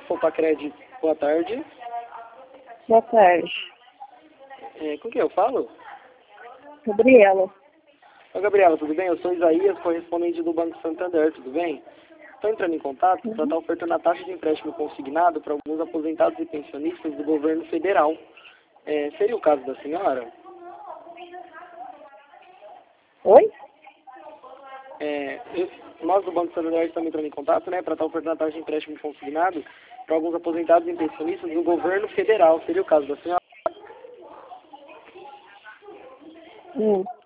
Fopacred, boa tarde. Boa tarde. Com quem eu falo? Gabriela. Oi, Gabriela, tudo bem? Eu sou Isaías, correspondente do Banco Santander, tudo bem? Estou entrando em contato para estar ofertando a taxa de empréstimo consignado para alguns aposentados e pensionistas do governo federal. Seria o caso da senhora? Oi? Nós do Banco Santander estamos entrando em contato, né, para estar ofertando a taxa de empréstimo consignado para alguns aposentados e pensionistas do governo federal. Seria o caso da senhora?